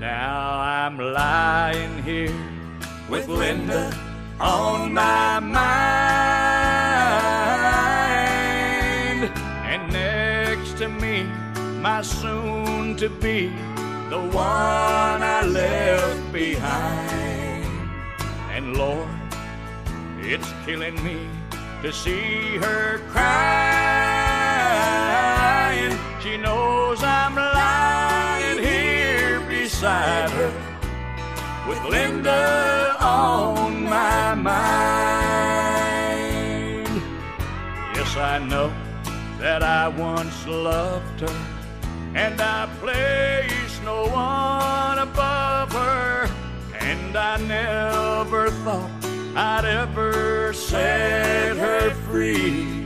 Now I'm lying here with Linda on my mind, and next to me, my soon-to-be, the one I left behind. And Lord, it's killing me to see her crying. She knows I'm lying here beside her with Linda on my mind. Yes, I know that I once loved her, and I placed no one above her, and I never thought I'd ever set her free.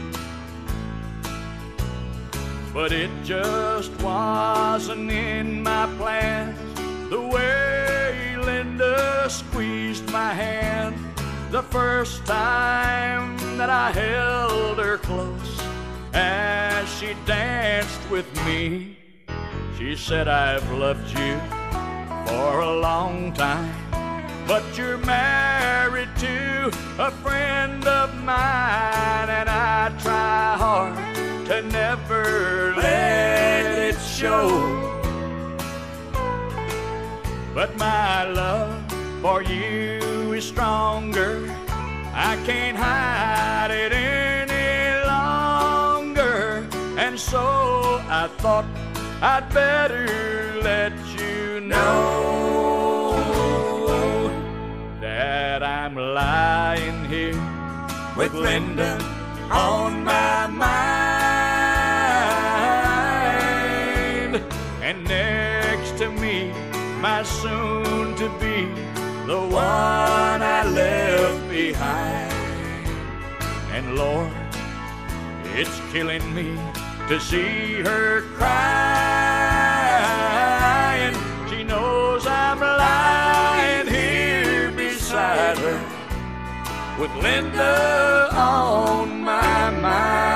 But it just wasn't in my plans, the way Linda squeezed my hand the first time that I held her close as she danced with me. She said, I've loved you for a long time, but you're married to a friend of mine, and I try hard to never let it show. But my love for you is stronger, I can't hide it any longer. And so I thought I'd better let you know that I'm lying here with Linda on my mind, and next to me, my soon-to-be, the one I left behind. And Lord, it's killing me to see her crying. She knows I'm lying here beside her with Linda on my mind.